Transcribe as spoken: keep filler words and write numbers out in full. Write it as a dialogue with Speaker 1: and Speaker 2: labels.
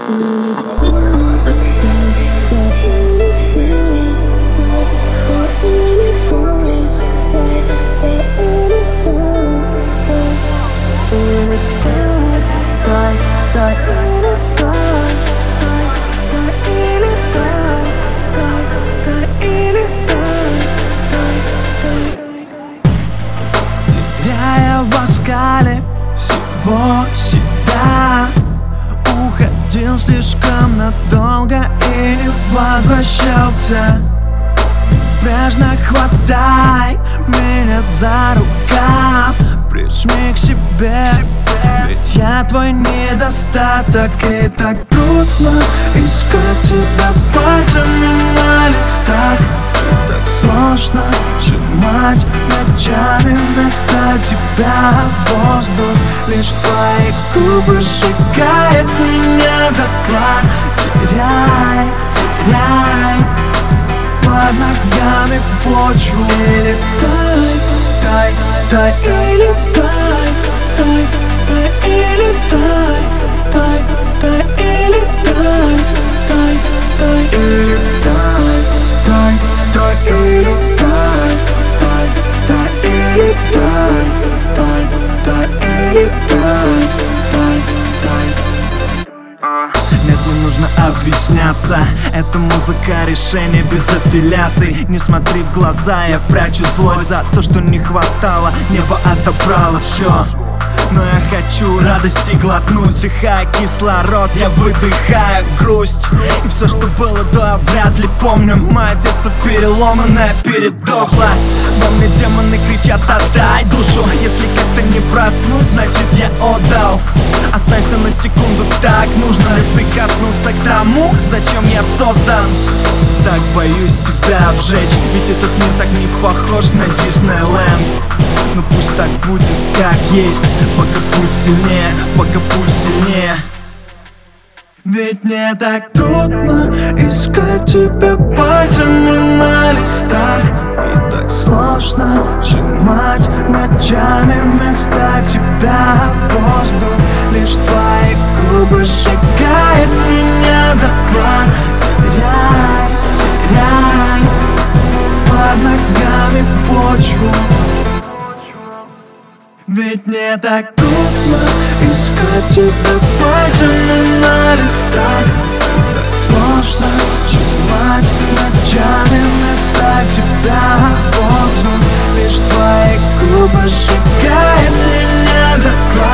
Speaker 1: Теряя в оскале всего себя, уходил слишком надолго и не возвращался. Бережно хватай меня за рукав, прижми к себе, ведь я твой недостаток. И так трудно искать тебя пальцами на листах, так сложно сжимать ночами вместо тебя воздух. Лишь твои губы сжигают меня дотла. Теряй, теряй под ногами почву. И летай, тай, тай, и летай, тай, тай, и летай, тай, тай, и летай, тай, тай, и летай, тай, тай, и летай, тай, тай, и летай, тай, тай, и летай, тай, тай. Нет, не нужно объясняться, эта музыка решение без апелляций. Не смотри в глаза, я прячу злость за то, что не хватало. Небо отобрало все, но я хочу радости глотнуть. Вдыхая кислород, я выдыхаю грусть. И все, что было до, вряд ли помню. Мое детство переломанное передохло. Во мне демоны кричат: отдай душу. Если как-то не проснусь, значит я отдал. Останься на секунду, так нужно ли прикоснуться к тому, зачем я создан? Так боюсь тебя обжечь, ведь этот мир так не похож на Диснейленд. Но пусть так будет, как есть, пока пусть сильнее, пока пусть сильнее. Ведь мне так трудно искать тебя пальцами на листах, и так сложно сжимать ночами вместо тебя воздух. Лишь твои губы сжигают меня дотла. Теряй, теряй под ногами почву. Ведь мне так трудно искать тебя пальцами на листах, так сложно сжимать ночами вместо тебя воздух. Лишь твои губы сжигают меня дотла.